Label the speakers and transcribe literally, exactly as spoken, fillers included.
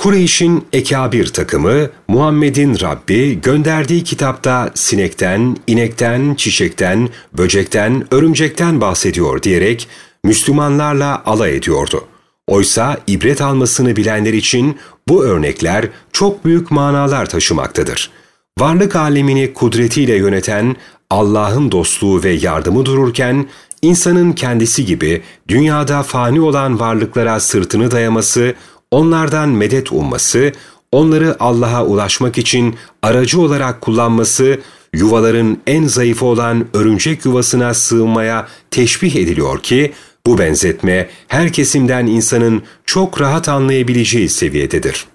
Speaker 1: Kureyş'in ekabir takımı, Muhammed'in Rabbi gönderdiği kitapta sinekten, inekten, çiçekten, böcekten, örümcekten bahsediyor diyerek Müslümanlarla alay ediyordu. Oysa ibret almasını bilenler için bu örnekler çok büyük manalar taşımaktadır. Varlık alemini kudretiyle yöneten Allah'ın dostluğu ve yardımı dururken, insanın kendisi gibi dünyada fani olan varlıklara sırtını dayaması, onlardan medet umması, onları Allah'a ulaşmak için aracı olarak kullanması, yuvaların en zayıfı olan örümcek yuvasına sığınmaya teşbih ediliyor ki, bu benzetme her kesimden insanın çok rahat anlayabileceği seviyededir.